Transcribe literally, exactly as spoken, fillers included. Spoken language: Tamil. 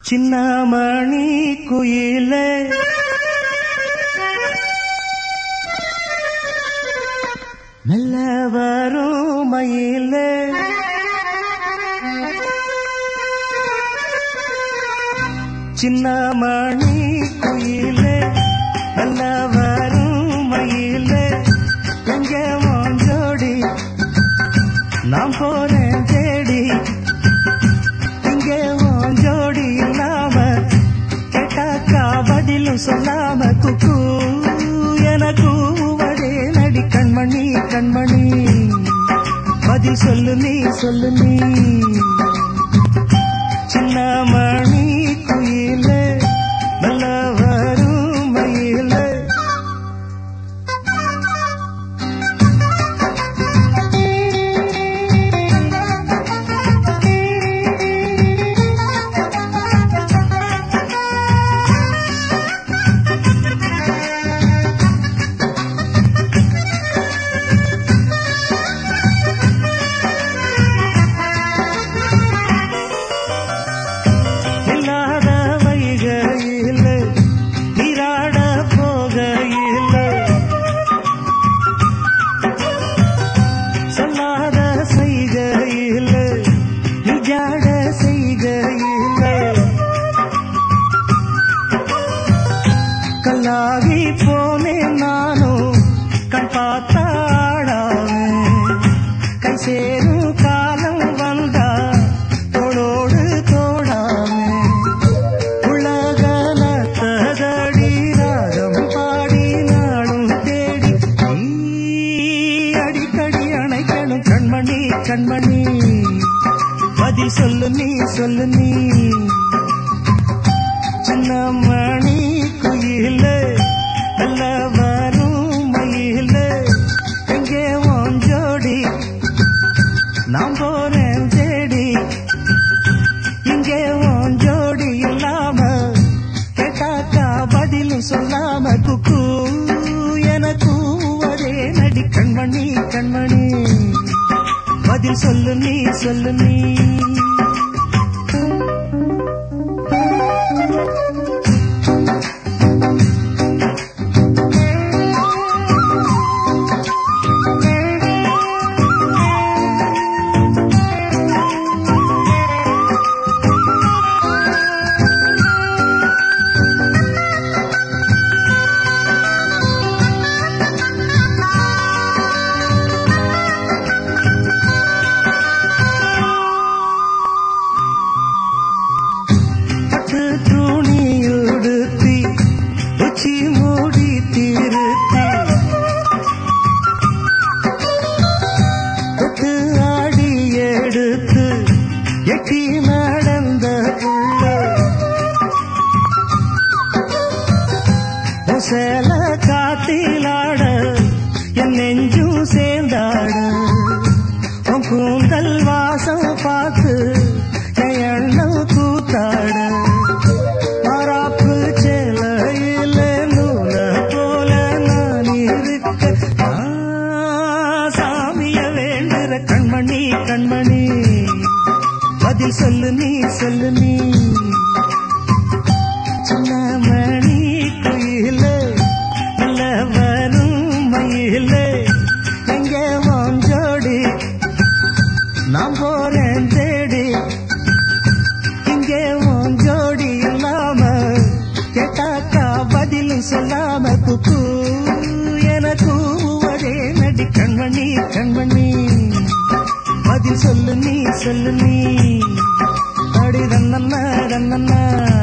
சின்னமணி குயிலே மெல்ல வரும் மயிலே சின்னமணி குயிலே மெல்ல வரும் மயிலே எங்கே மோஞ்சோடி நாம் போறேன் தேடி இங்கே மோஞ்சோடி இல்லாம கேட்டாக்கா பதிலும் சொல்லாம குக்கு என கூவதே நடி கண்மணி கண்மணி பதில் சொல்லு நீ சொல்லு நீ சின்னமணி குயிலே மெல்ல வரும் மயிலே கல்லாகி போனேன் நானும் கண் பார்த்தாடாவே கை சேரும் காலம் வந்தா தோளோடு தோடாமே உலகல தகடி ராகம் பாடி நாடும் தேடி அடிக்கடி அணைக்கணும் கண்மணி கண்மணி பதில் சொல்லு நீ சொல்லு நீ சின்னமணி குயிலே மெல்ல வரும் மயிலே எங்கே மோஞ்சோடி நாம் போறேன் தேடி இங்கே மோஞ்சோடி இல்லாம கேட்டாக்கா பதிலும் சொல்லாம குக்கு என கூவதே நடி கண்மணி கண்மணி பதில் சொல்லு நீ சொல்லு நீ துணியுடுத்தி உச்சி மூடி திருத்தி தொட்டு ஆடி எடுத்து எட்டி நடந்த சேல காத்திலாட என் நெஞ்சும் சேர்ந்தாட உன் கூந்தல் வாசம் பார்த்து என் எண்ணம் கூத்தாட கண்மணி கண்மணி பதில் சொல்லு நீ சொல்லு நீ சின்னமணி குயிலே மெல்ல வரும் மயிலே எங்கே மோஞ்சோடி நாம் போறேன் தேடி இங்கே மோஞ்சோடி இல்லாம கேட்டாக்கா பதிலும் சொல்லாம குக்கு என கூவதே நடி கண்மணி கண்மணி பதில் சொல்லு நீ சொல்லு நீ அடி தன்னன்னா தன்னன்னா